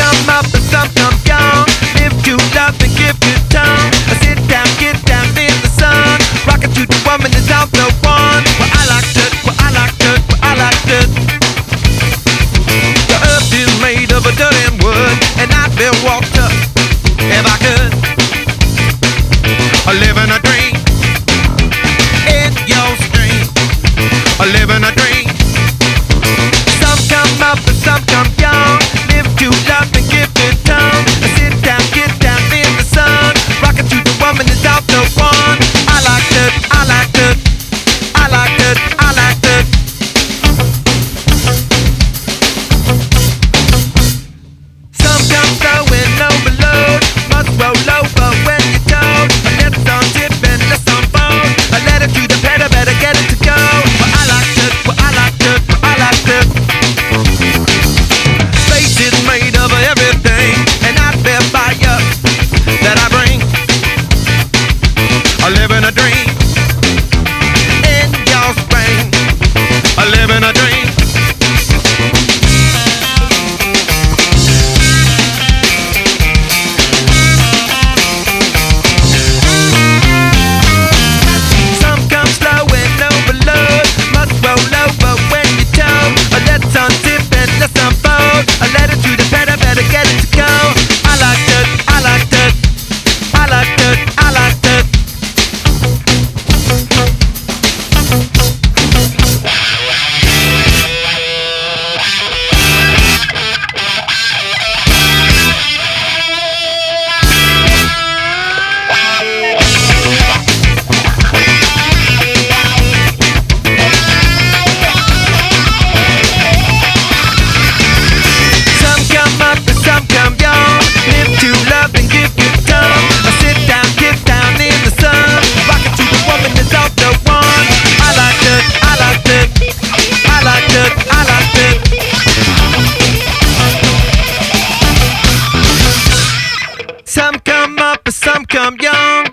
come up and some come young. Live to love and give you tongue. Sit down, get down in the sun. Rockin' to the woman is out the one. Well, I like it, well, I like it, well, I like it. The earth is made of a dirt and wood, and I'd be walked up if I could. Living a dream in your stream. Living a dream. Some come up and some come young. Live to love and give it tongue. Sit down, get down in the sun. Rockin' to the woman is out the one. I like it, I like it, I like it, I like it. Some come flowing overload. Must roll over when you're told. Let the sun dip and let some fold. Let it to the pedal, better get it to go. Well, I like it, well, I like it, well, I like it. Space is made of everything, and I bear fire that I bring. I live in a dream in your spring. I live in a dream. Some come slow and overload. Must roll over when you tow. Let the sun dip and let some fold. Let it to the pedal, better get it to go. I like it, I like it, I like it, I like it. Some come up and some come young. Live to love and give you tongue. Sit down, get down in the sun. Rockin' to the woman is out the one. I like it, I like it, I like it, I like it. Some come up and some come young.